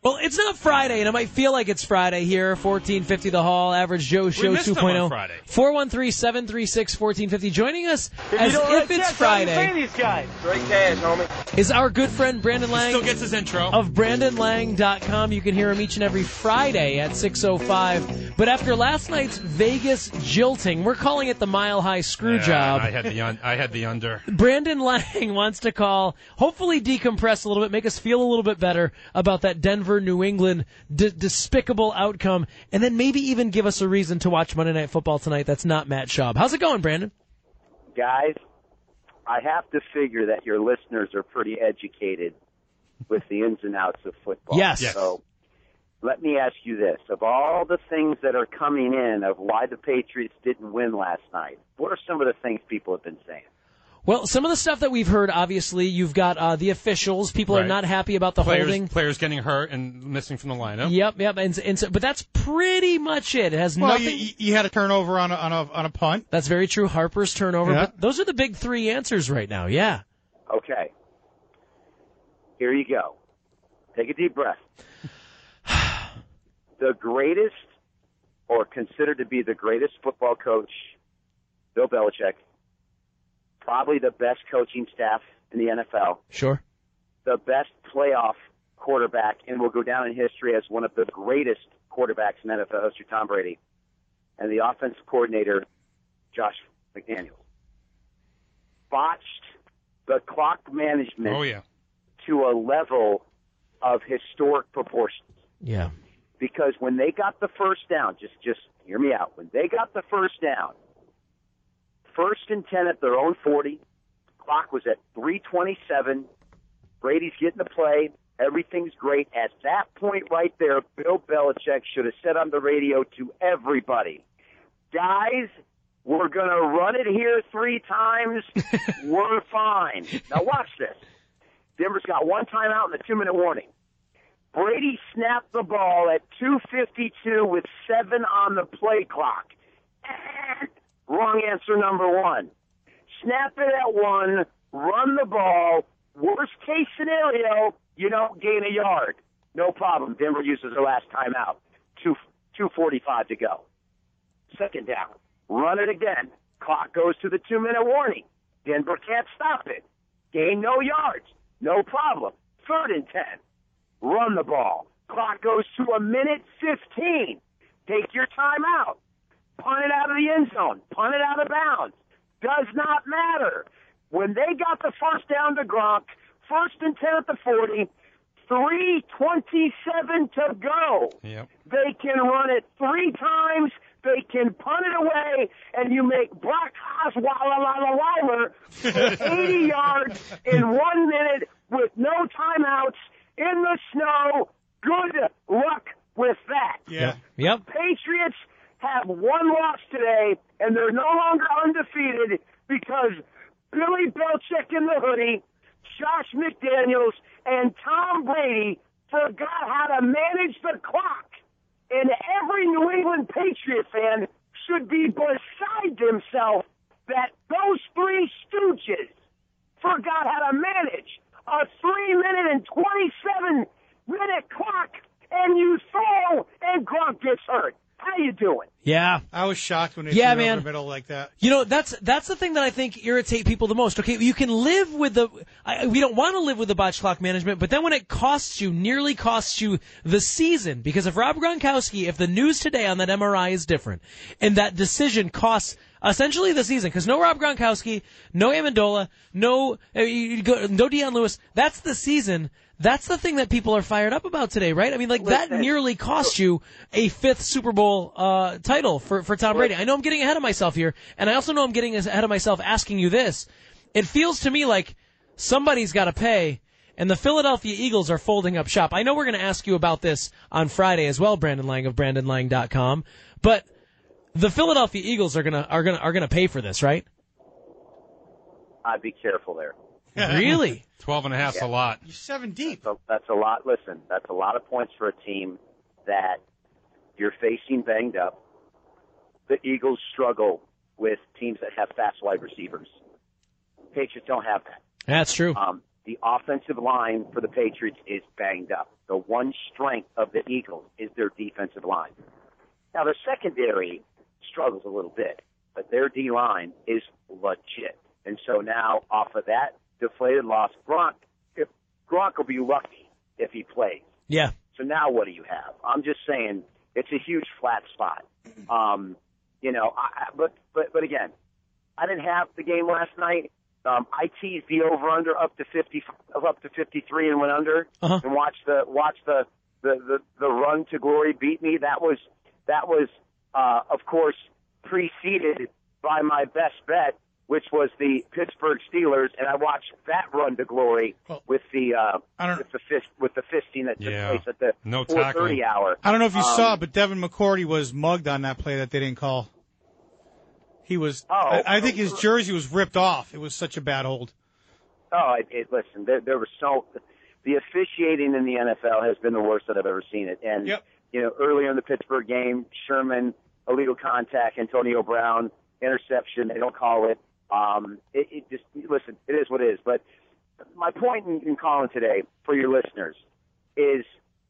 Well, it's not Friday, and it might feel like it's Friday here. 1450 The Hall, Average Joe Show 2.0. 413-736-1450. Joining us as if it's Friday these guys. Great cash, homie. is our good friend Brandon Lang. Still gets his intro. Of BrandonLang.com. You can hear him each and every Friday at 6:05. But after last night's Vegas jilting, we're calling it the Mile High Screw Job. I had the under. Brandon Lang wants to call, hopefully decompress a little bit, make us feel a little bit better about that Denver New England despicable outcome, and then maybe even give us a reason to watch Monday Night Football tonight that's not Matt Schaub. How's it going, Brandon? Guys, I have to figure that your listeners are pretty educated with the ins and outs of football. Yes. So let me ask you this. Of all the things that are coming in of why the Patriots didn't win last night, what are some of the things people have been saying? Well, some of the stuff that we've heard, obviously, you've got the officials. People are not happy about the holding. Players getting hurt and missing from the lineup. Yep, and so, but that's pretty much it. It has nothing. You had a turnover on a punt. That's very true. Harper's turnover. Yeah. But those are the big three answers right now. Yeah. Okay. Here you go. Take a deep breath. The greatest, or considered to be the greatest football coach, Bill Belichick. Probably the best coaching staff in the NFL. Sure. The best playoff quarterback, and will go down in history as one of the greatest quarterbacks in NFL history, Tom Brady. And the offensive coordinator, Josh McDaniels. Botched the clock management to a level of historic proportions. Yeah. Because when they got the first down, just hear me out. When they got the first down, 1st and 10 at their own 40. Clock was at 3:27. Brady's getting the play. Everything's great. At that point right there, Bill Belichick should have said on the radio to everybody, guys, we're going to run it here 3 times. We're fine. Now watch this. Denver's got 1 timeout and a 2-minute warning. Brady snapped the ball at 2:52 with 7 on the play clock. Wrong answer number 1. Snap it at 1, run the ball. Worst case scenario, you don't gain a yard. No problem. Denver uses their last timeout. 2:45 to go. 2nd down. Run it again. Clock goes to the 2-minute warning. Denver can't stop it. Gain no yards. No problem. 3rd and 10. Run the ball. Clock goes to 1:15. Take your timeout. Punt it out of the end zone. Punt it out of bounds. Does not matter. When they got the first down to Gronk, 1st and 10 at the 40, 3:27 to go. Yep. They can run it 3 times. They can punt it away, and you make Brock Osweiler 80 yards in 1 minute with no timeouts in the snow. Good luck with that. Yeah. Yep. Patriots have 1 loss today, and they're no longer undefeated because Billy Belichick in the hoodie, Josh McDaniels, and Tom Brady forgot how to manage the clock. And every New England Patriot fan should be beside themselves that those 3 stooges forgot how to manage a 3-minute and 27-minute clock, and you throw, and Gronk gets hurt. How you doing? Yeah. I was shocked when they threw it over the middle like that. You know, that's the thing that I think irritate people the most. Okay, you can live with we don't want to live with the botched clock management, but then when it nearly costs you the season, because if Rob Gronkowski, if the news today on that MRI is different, and that decision costs essentially the season, because no Rob Gronkowski, no Amendola, no Deion Lewis, that's the season. That's the thing that people are fired up about today, right? I mean, that nearly cost you a 5th Super Bowl title for Tom Brady. I know I'm getting ahead of myself here, and I also know I'm getting ahead of myself asking you this. It feels to me like somebody's got to pay, and the Philadelphia Eagles are folding up shop. I know we're going to ask you about this on Friday as well, Brandon Lang of BrandonLang.com, but the Philadelphia Eagles are gonna pay for this, right? I'd be careful there. Really? 12.5's a lot. You're 7 deep. That's a lot. Listen, that's a lot of points for a team that you're facing banged up. The Eagles struggle with teams that have fast wide receivers. Patriots don't have that. That's true. the offensive line for the Patriots is banged up. The one strength of the Eagles is their defensive line. Now, their secondary struggles a little bit, but their D-line is legit. And so now, off of that deflated loss, Gronk will be lucky if he plays. Yeah. So now what do you have? I'm just saying it's a huge flat spot. But again, I didn't have the game last night. I teased the over/under up to 53 and went under, and watched the run to glory beat me. That was of course preceded by my best bet, which was the Pittsburgh Steelers, and I watched that run to glory with the fisting that took place at the 4:30 hour. I don't know if you saw, but Devin McCourty was mugged on that play that they didn't call. He was. I think his jersey was ripped off. It was such a bad hold. Listen, there was the officiating in the NFL has been the worst that I've ever seen it. And earlier in the Pittsburgh game, Sherman illegal contact, Antonio Brown interception. They don't call it. Listen, it is what it is. But my point in calling today for your listeners is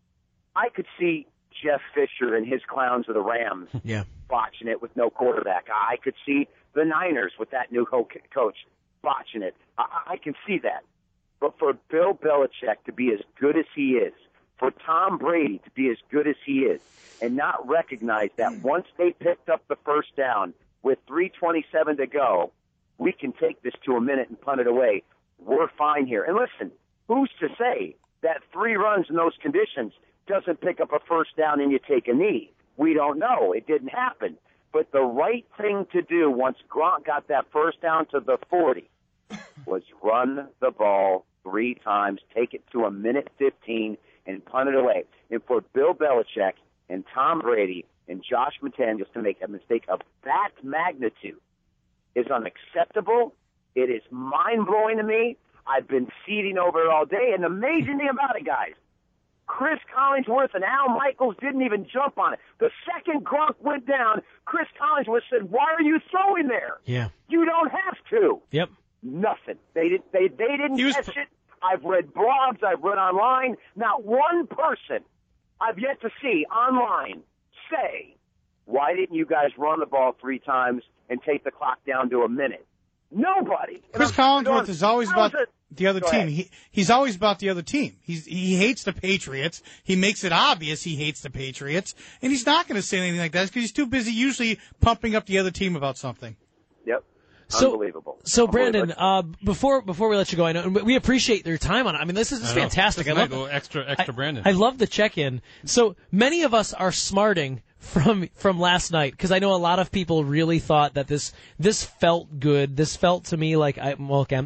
I could see Jeff Fisher and his clowns of the Rams botching it with no quarterback. I could see the Niners with that new coach botching it. I can see that. But for Bill Belichick to be as good as he is, for Tom Brady to be as good as he is, and not recognize that once they picked up the first down with 3:27 to go, we can take this to a minute and punt it away. We're fine here. And listen, who's to say that 3 runs in those conditions doesn't pick up a first down and you take a knee? We don't know. It didn't happen. But the right thing to do once Gronk got that first down to the 40 was run the ball 3 times, take it to a minute 15, and punt it away. And for Bill Belichick and Tom Brady and Josh McDaniels to make a mistake of that magnitude is unacceptable. It is mind-blowing to me. I've been seething over it all day. And the amazing thing about it, guys, Chris Collinsworth and Al Michaels didn't even jump on it. The second Gronk went down, Chris Collinsworth said, "Why are you throwing there? Yeah. You don't have to." Yep. Nothing. They didn't catch it. I've read blogs. I've read online. Not one person I've yet to see online say, "Why didn't you guys run the ball 3 times and take the clock down to a minute?" Nobody. Chris Collinsworth is always about the other team. He's always about the other team. He hates the Patriots. He makes it obvious he hates the Patriots, and he's not going to say anything like that because he's too busy usually pumping up the other team about something. Yep. So, unbelievable. So, Brandon, before we let you go, I know we appreciate your time on it. I mean, this is fantastic. I love a little extra Brandon. I love the check-in. So many of us are smarting from last night because I know a lot of people really thought that this felt good. This felt to me like I'm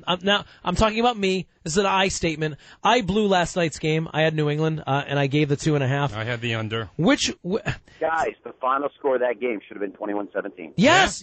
talking about me. This is an I statement. I blew last night's game. I had New England, and I gave the 2.5. I had the under. Guys, the final score of that game should have been 21-17. Yes.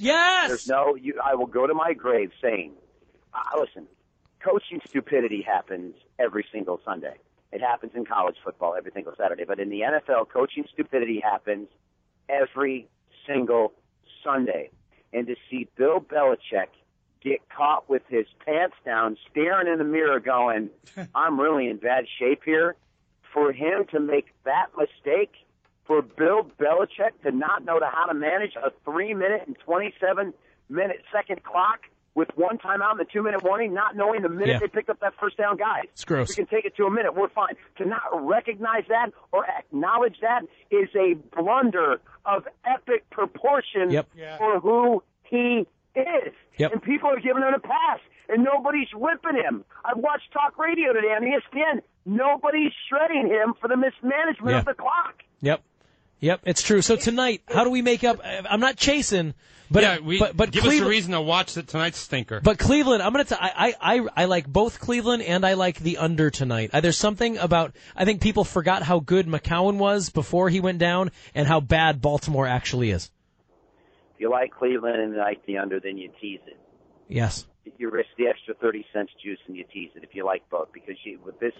I will go to my grave saying, listen, coaching stupidity happens every single Sunday. It happens in college football every single Saturday. But in the NFL, coaching stupidity happens every single Sunday. And to see Bill Belichick get caught with his pants down, staring in the mirror going, "I'm really in bad shape here," for him to make that mistake, for Bill Belichick to not know how to manage a 3-minute and 27-second clock with 1 timeout and the 2-minute warning, not knowing the minute they picked up that first down, guys. It's gross. We can take it to a minute. We're fine. To not recognize that or acknowledge that is a blunder of epic proportion for who he is. Yep. And people are giving him a pass, and nobody's whipping him. I've watched talk radio today on ESPN. Nobody's shredding him for the mismanagement of the clock. Yep, it's true. So tonight, how do we make up? I'm not chasing, but give us a reason to watch tonight's stinker. But Cleveland, I'm going to. I like both Cleveland and I like the under tonight. There's something about. I think people forgot how good McCown was before he went down, and how bad Baltimore actually is. If you like Cleveland and like the under, then you tease it. Yes. You risk the extra 30 cents juice and you tease it if you like both, because with this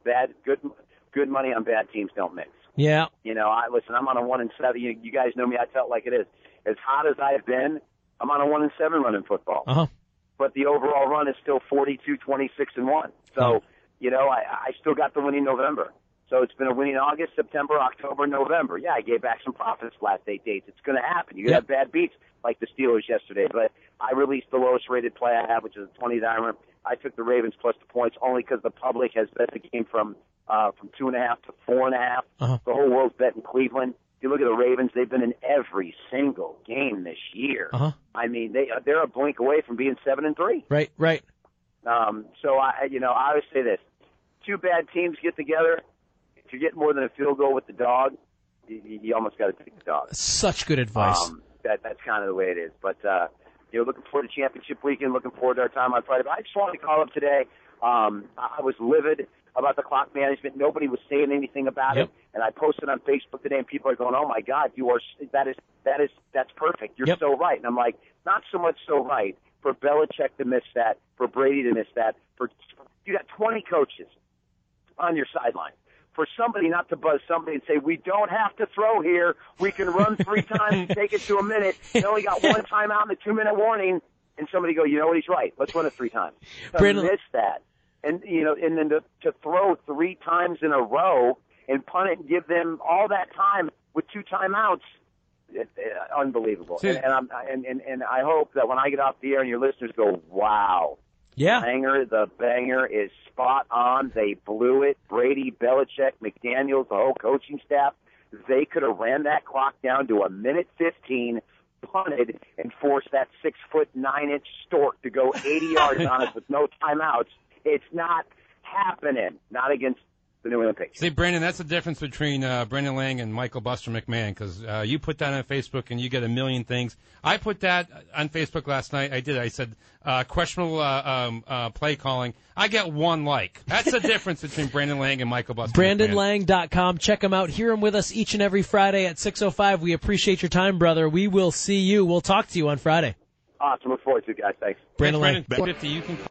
good money on bad teams don't mix. Yeah. I'm on a 1-7. You guys know me. I tell it like it is. As hot as I've been, I'm on a 1-7 run in football. Uh-huh. But the overall run is still 42, 26, and 1. So I still got the winning November. So it's been a winning August, September, October, November. Yeah, I gave back some profits last 8 days. It's going to happen. You have bad beats like the Steelers yesterday, but I released the lowest rated play I have, which is a 20-dimer. I took the Ravens plus the points only because the public has bet the game from 2.5 to 4.5. The whole world's betting Cleveland. If you look at the Ravens, they've been in every single game this year. I mean, they're a blink away from being 7-3. Right. So I always say this: two bad teams get together. If you're getting more than a field goal with the dog, you almost got to take the dog. Such good advice. That's kind of the way it is. But looking forward to championship weekend. Looking forward to our time on Friday. But I just wanted to call up today. I was livid about the clock management. Nobody was saying anything about it, and I posted on Facebook today, and people are going, "Oh my God, that's perfect. You're so right." And I'm like, not so much so right for Belichick to miss that, for Brady to miss that. You got 20 coaches on your sideline. For somebody not to buzz somebody and say, we don't have to throw here. We can run 3 times and take it to a minute. They only got 1 timeout and a 2-minute warning. And somebody go, you know what, he's right. Let's run it 3 times. Brandon, miss that. And then to throw 3 times in a row and punt it and give them all that time with 2 timeouts, unbelievable. And I hope that when I get off the air and your listeners go, wow. Yeah. The banger is spot on. They blew it. Brady, Belichick, McDaniels, the whole coaching staff, they could have ran that clock down to 1:15, punted, and forced that 6'9" stork to go 80 yards on us with no timeouts. It's not happening. Not against the New England Patriots. See, Brandon, that's the difference between Brendan Lang and Michael Buster McMahon, because you put that on Facebook and you get a million things. I put that on Facebook last night. I did. I said questionable play calling. I get 1 like. That's the difference between Brandon Lang and Michael Buster McMahon. BrandonLang.com. Check him out. Hear him with us each and every Friday at 6:05. We appreciate your time, brother. We will see you. We'll talk to you on Friday. Awesome. Look forward to it, guys. Thanks. Brandon Lang. Brandon, you can